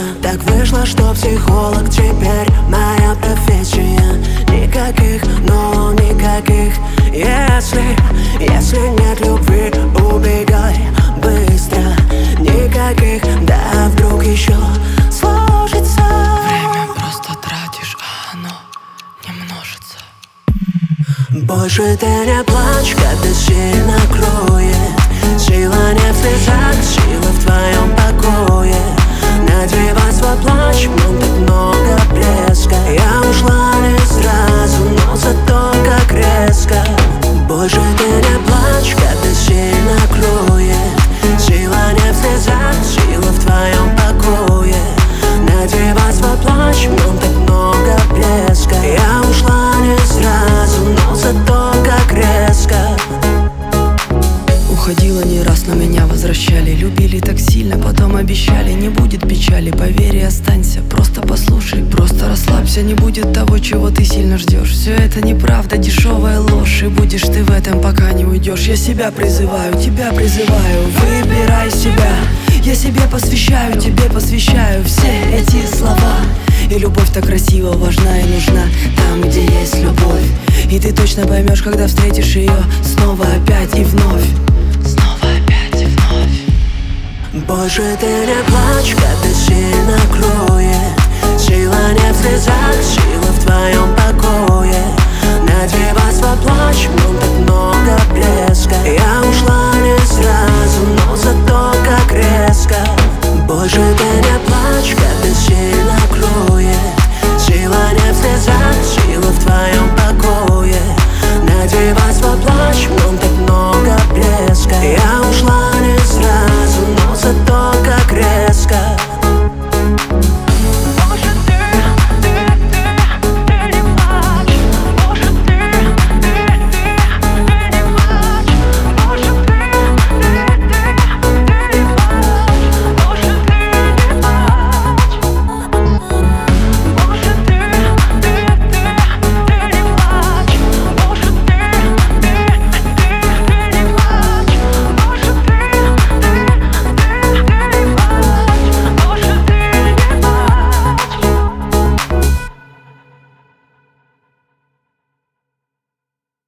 Так вышло, что психолог теперь моя профессия. Никаких, но никаких если нет любви, убегай быстро. Никаких, да вдруг еще сложится. Время просто тратишь, а оно не множится. Больше ты не плачь, когда сильно кроет. Сила не в слезах, сила в твоем покое. Надевай свой плащ, в нем так много блеска. Я ушла не сразу, но зато как резко. Больше ты не плачь, когда сильно кроет. Сила не в слезах, сила в твоем покое. Надевай свой плащ, в нем так много блеска. Я ушла не сразу, но зато как резко. Уходила не раз, но меня возвращали. Любили так сильно, потом обещали: не будет печали, поверь и останься. Просто послушай, просто расслабься. Не будет того, чего ты сильно ждешь. Все это неправда, дешевая ложь. И будешь ты в этом, пока не уйдешь. Я себя призываю, тебя призываю. Выбирай себя. Я себе посвящаю, тебе посвящаю все эти слова. И любовь так красиво, важна и нужна там, где есть любовь. И ты точно поймешь, когда встретишь ее снова, опять и вновь. Больше ты не плачь, когда сильно кроет. Сила не в слезах, сила в твоем покое. Надевай свой плащ, в нем так много блеск.